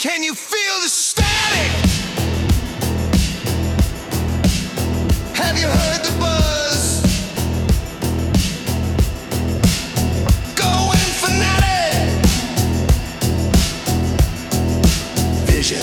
Can you feel the static? Have you heard the buzz? Going fanatic. Vision.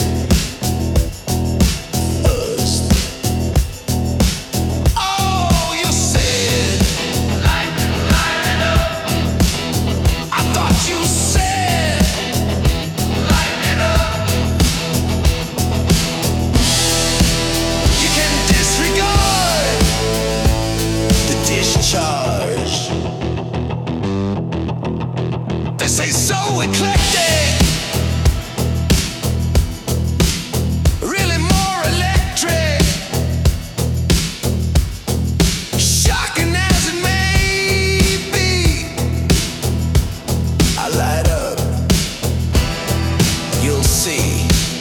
They say so eclectic, really more electric, shocking as it may be. I light up, you'll see.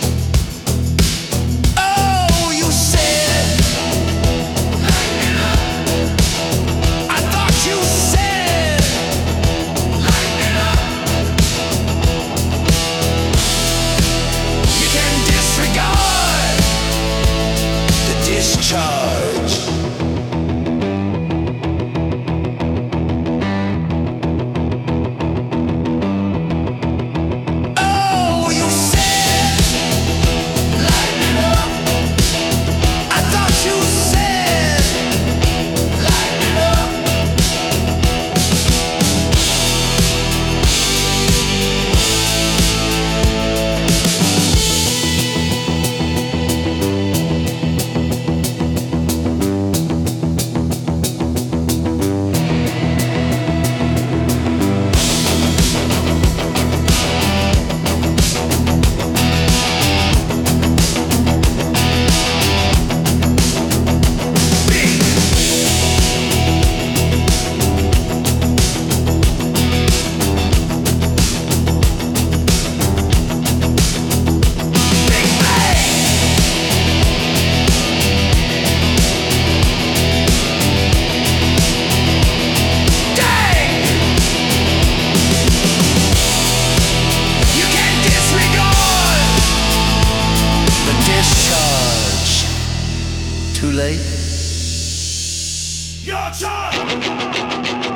Charge. Oh, you said light it up. I thought you said light it up. Too late? Your turn!